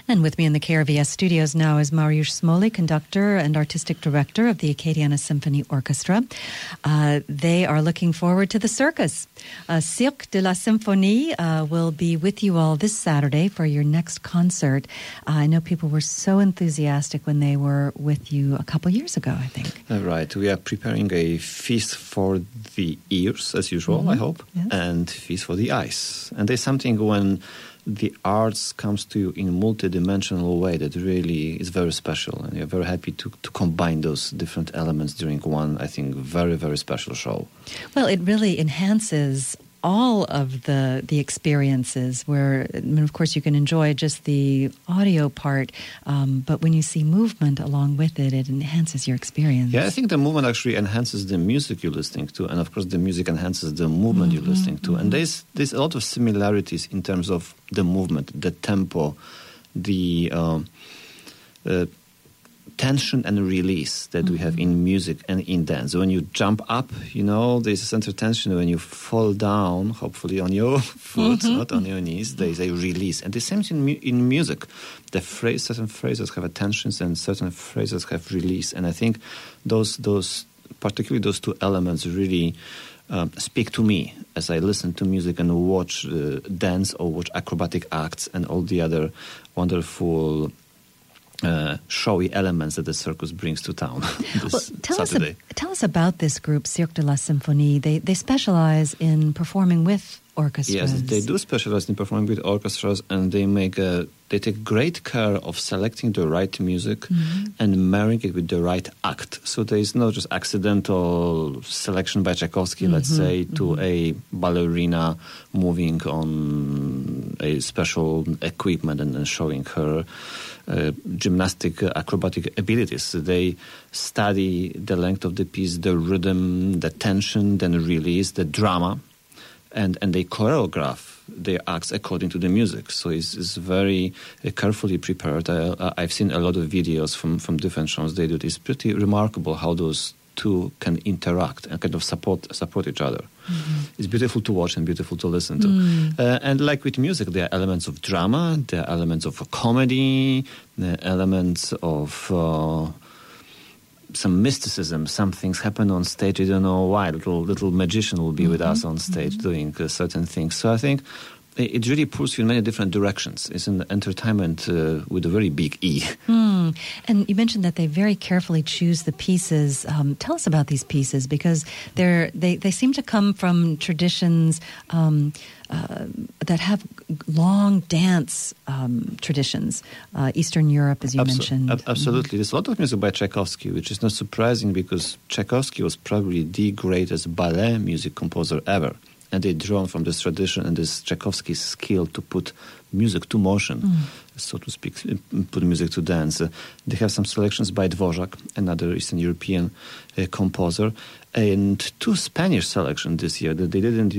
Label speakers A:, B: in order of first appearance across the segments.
A: And with me in the KRVS studios now is Mariusz Smolny, conductor and artistic director of the Acadiana Symphony Orchestra. They are looking forward to the circus. Cirque de la Symphonie will be with you all this Saturday for your next concert. I know people were so enthusiastic when they were with you a couple years ago, I think.
B: Right. We are preparing a feast for the ears, as usual, I hope,
A: yes.
B: and feast for the eyes. And there's something when the arts comes to you in a multidimensional way that really is very special, and you're very happy to combine those different elements during one, I think, very, very special show.
A: Well, it really enhances all of the experiences where, I mean, of course, you can enjoy just the audio part, but when you see movement along with it, it enhances your experience.
B: Yeah, I think the movement actually enhances the music you're listening to, and of course the music enhances the movement you're listening to. And there's a lot of similarities in terms of the movement, the tempo, the tension and release that we have in music and in dance. When you jump up, you know, there's a center tension. When you fall down, hopefully on your foot, not on your knees, there's a release. And the same thing in music. Certain phrases have a tensions and certain phrases have release. And I think those particularly those two elements really speak to me as I listen to music and watch dance or watch acrobatic acts and all the other wonderful showy elements that the circus brings to town this Saturday.
A: Tell us about this group, Cirque de la Symphonie. They specialize in performing with orchestras.
B: Yes, they do specialize in performing with orchestras, and they take great care of selecting the right music and marrying it with the right act. So there is not just accidental selection by Tchaikovsky, let's say, to a ballerina moving on a special equipment and showing her gymnastic acrobatic abilities. They study the length of the piece, the rhythm, the tension, then release, the drama, and they choreograph their acts according to the music. So it's very carefully prepared. I've seen a lot of videos from different shows they do. It's pretty remarkable how those two can interact and kind of support each other. It's beautiful to watch and beautiful to listen to. And like with music, there are elements of drama, there are elements of comedy, there are elements of some mysticism. Some things happen on stage, you don't know why. Little magician will be with us on stage doing certain things. So I think it really pulls you in many different directions. It's an entertainment with a very big E.
A: And you mentioned that they very carefully choose the pieces. Tell us about these pieces, because they seem to come from traditions that have long dance traditions. Eastern Europe, as you mentioned.
B: Absolutely. There's a lot of music by Tchaikovsky, which is not surprising because Tchaikovsky was probably the greatest ballet music composer ever. And they draw from this tradition and this Tchaikovsky's skill to put music to motion, so to speak, put music to dance. They have some selections by Dvorak, another Eastern European composer, and two Spanish selections this year that they didn't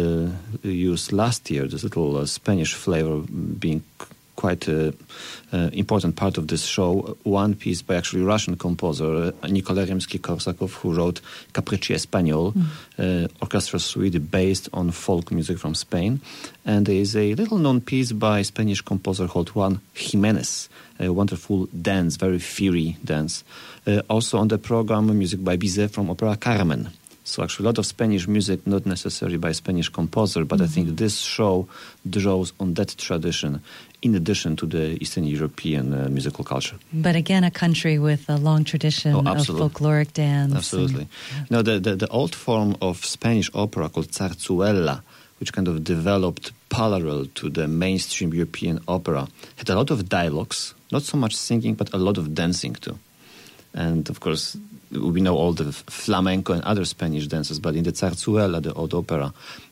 B: use last year. This little Spanish flavor being quite an important part of this show. One piece by actually Russian composer Nikolai Rimsky-Korsakov, who wrote Capricci Español, orchestral suite based on folk music from Spain. And there is a little-known piece by Spanish composer called Juan Jimenez, a wonderful dance, very fiery dance. Also on the program, music by Bizet from opera Carmen. So actually a lot of Spanish music, not necessarily by a Spanish composer, but I think this show draws on that tradition in addition to the Eastern European musical culture.
A: But again, a country with a long tradition of folkloric dance.
B: Absolutely. Now, the old form of Spanish opera called zarzuela, which kind of developed parallel to the mainstream European opera, had a lot of dialogues, not so much singing, but a lot of dancing too. And of course, we know all the flamenco and other Spanish dances, but in the zarzuela, the old opera,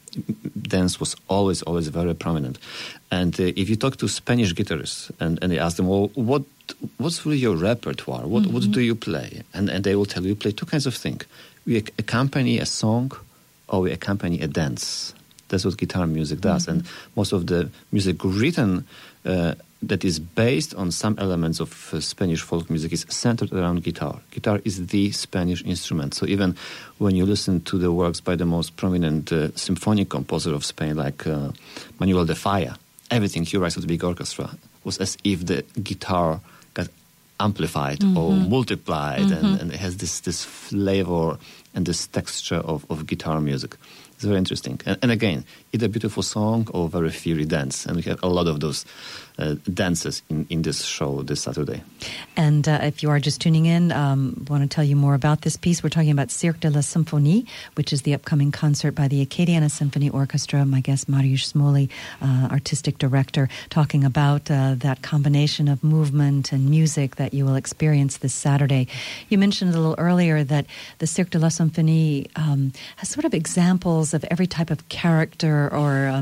B: dance was always very prominent. And if you talk to Spanish guitarists and they ask them, well, what's really your repertoire? What do you play? And they will tell you, play two kinds of things. We accompany a song or we accompany a dance. That's what guitar music does. And most of the music written that is based on some elements of Spanish folk music is centered around guitar. Guitar is the Spanish instrument. So even when you listen to the works by the most prominent symphonic composer of Spain, like Manuel de Falla, everything he writes with the big orchestra. was as if the guitar got amplified or multiplied, and it has this flavor and this texture of guitar music. It's very interesting. And again, either a beautiful song or very fiery dance. And we have a lot of those dances in this show this Saturday.
A: And if you are just tuning in, I want to tell you more about this piece. We're talking about Cirque de la Symphonie, which is the upcoming concert by the Acadiana Symphony Orchestra. My guest, Mariusz Smoley, artistic director, talking about that combination of movement and music that you will experience this Saturday. You mentioned a little earlier that the Cirque de la Symphonie has sort of examples of every type of character or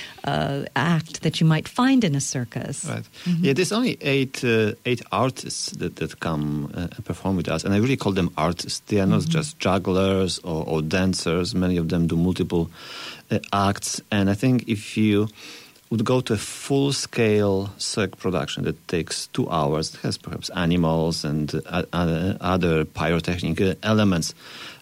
A: act that you might find in a circus.
B: Right. Yeah, there's only eight artists that come and perform with us, and I really call them artists. They are not just jugglers or dancers. Many of them do multiple acts, and I think if you would go to a full-scale cirque production that takes 2 hours, it has perhaps animals and other pyrotechnic elements,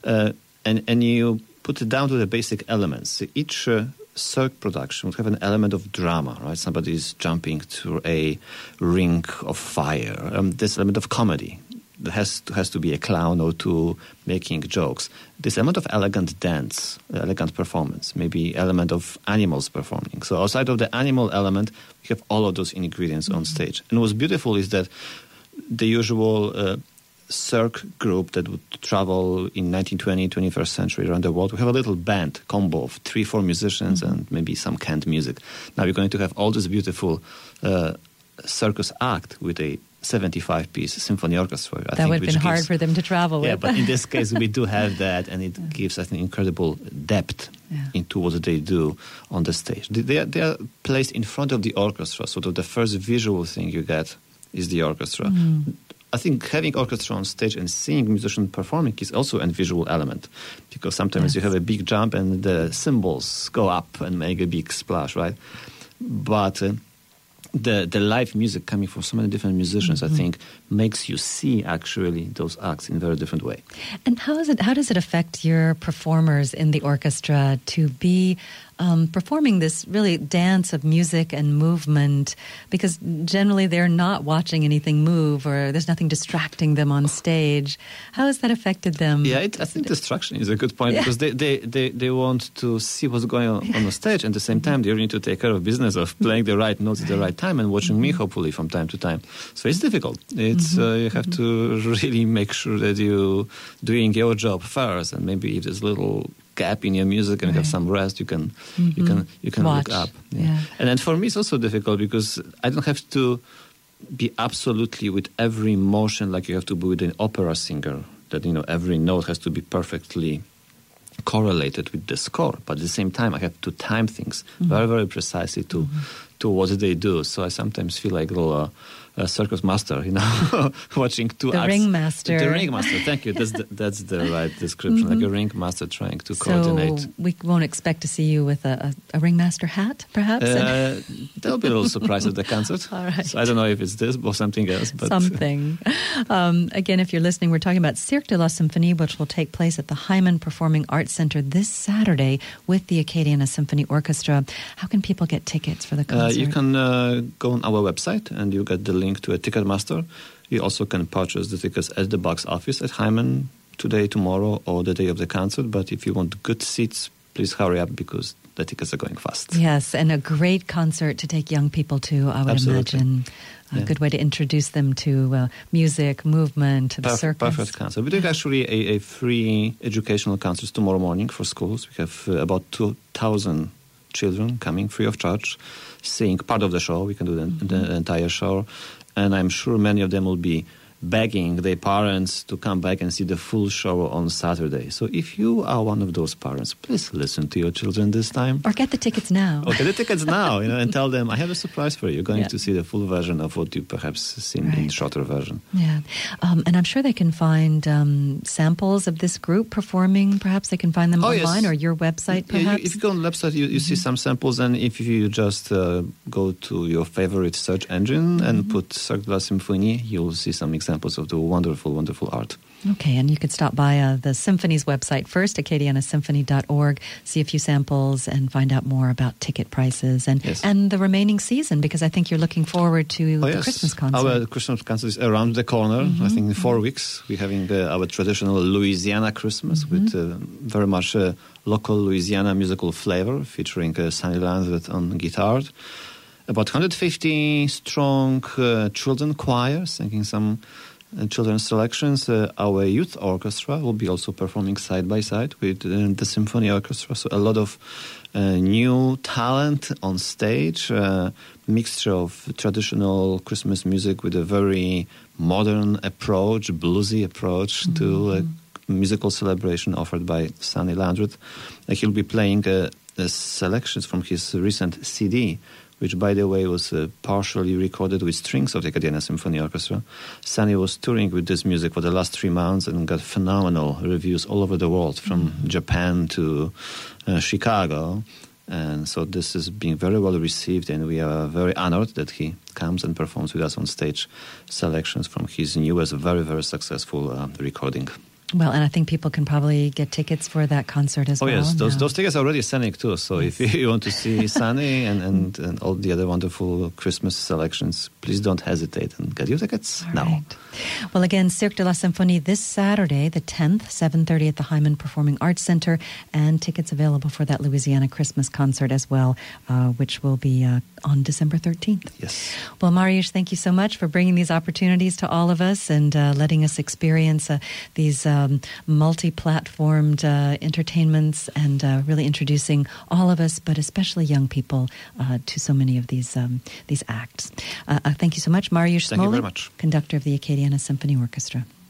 B: and you put it down to the basic elements. Each cirque production would have an element of drama, right? Somebody is jumping through a ring of fire. This element of comedy. There has to be a clown or two making jokes. This element of elegant dance, elegant performance, maybe element of animals performing. So outside of the animal element, we have all of those ingredients on stage. And what's beautiful is that the usual cirque group that would travel in 19th, 21st century around the world, we have a little band combo of 3-4 musicians and maybe some canned music. Now we're going to have all this beautiful circus act with a 75-piece symphony orchestra.
A: That would have been hard for them to travel with.
B: Yeah, but in this case we do have that, and it gives, I think, incredible depth into what they do on the stage. They are placed in front of the orchestra, so the first visual thing you get is the orchestra. I think having orchestra on stage and seeing musicians performing is also a visual element, because sometimes you have a big jump and the cymbals go up and make a big splash, right? But the live music coming from so many different musicians, I think, makes you see actually those acts in a very different way.
A: And how does it affect your performers in the orchestra to be performing this really dance of music and movement? Because generally they're not watching anything move, or there's nothing distracting them on stage. How has that affected them?
B: Yeah, I think distraction is a good point, because they want to see what's going on the stage, and at the same time they need to take care of business of playing the right notes at the right time and watching me, hopefully, from time to time. So it's difficult. It's you have to really make sure that you're doing your job first, and maybe if there's a little gap in your music and have some rest, you can look up. Yeah. And then for me it's also difficult because I don't have to be absolutely with every motion like you have to be with an opera singer, that every note has to be perfectly correlated with the score, but at the same time I have to time things very, very precisely to what they do. So I sometimes feel like a little circus master, watching two acts.
A: The ringmaster.
B: The ringmaster, thank you. That's the right description, like a ringmaster trying to coordinate.
A: So we won't expect to see you with a ringmaster hat, perhaps?
B: There'll be a little surprise at the concert.
A: All right.
B: So I don't know if it's this or something else. But
A: something. Again, if you're listening, we're talking about Cirque de la Symphonie, which will take place at the Hyman Performing Arts Center this Saturday with the Acadiana Symphony Orchestra. How can people get tickets for the concert?
B: You can go on our website and you get the link to a Ticketmaster. You also can purchase the tickets at the box office at Hyman today, tomorrow, or the day of the concert. But if you want good seats, please hurry up because the tickets are going fast.
A: Yes, and a great concert to take young people to, I would imagine. A good way to introduce them to music, movement, the circus.
B: Perfect concert. We do actually a free educational concert tomorrow morning for schools. We have about 2,000 children coming free of charge, seeing part of the show. We can do the entire show. And I'm sure many of them will be begging their parents to come back and see the full show on Saturday. So if you are one of those parents, please listen to your children this time.
A: Or get the tickets now.
B: And tell them, I have a surprise for you. You're going to see the full version of what you perhaps seen in shorter version.
A: Yeah. And I'm sure they can find samples of this group performing. Perhaps they can find them online or your website, perhaps?
B: If you go on the website, you see some samples. And if you just go to your favorite search engine and put Cirque de la Symphonie, you'll see some examples examples of the wonderful, wonderful art.
A: Okay, and you could stop by the Symphony's website first, acadianasymphony.org, see a few samples and find out more about ticket prices and the remaining season, because I think you're looking forward to the Christmas concert.
B: Our Christmas concert is around the corner. I think in 4 weeks we're having our traditional Louisiana Christmas with very much local Louisiana musical flavor, featuring Sonny Landreth on guitar. About 150 strong children choir singing some children's selections. Our youth orchestra will be also performing side by side with the symphony orchestra. So a lot of new talent on stage, mixture of traditional Christmas music with a very modern approach, bluesy approach to musical celebration offered by Sonny Landreth. He'll be playing selections from his recent CD, which, by the way, was partially recorded with strings of the Acadiana Symphony Orchestra. Sonny was touring with this music for the last 3 months and got phenomenal reviews all over the world, from Japan to Chicago. And so this is being very well received, and we are very honored that he comes and performs with us on stage selections from his newest, very, very successful recording.
A: Well, and I think people can probably get tickets for that concert as well.
B: Oh, yes. Those tickets are already selling, too. So if you want to see Sonny and all the other wonderful Christmas selections, please don't hesitate and get your tickets now.
A: Right. Well, again, Cirque de la Symphonie this Saturday, the 10th, 7:30 at the Hyman Performing Arts Center, and tickets available for that Louisiana Christmas concert as well, which will be on December 13th.
B: Yes.
A: Well, Mariusz, thank you so much for bringing these opportunities to all of us and letting us experience these multi-platformed entertainments and really introducing all of us, but especially young people, to so many of these acts. Thank you so much, Mariusz Smoley,
B: Thank you very much.
A: conductor of the Acadiana Symphony Orchestra.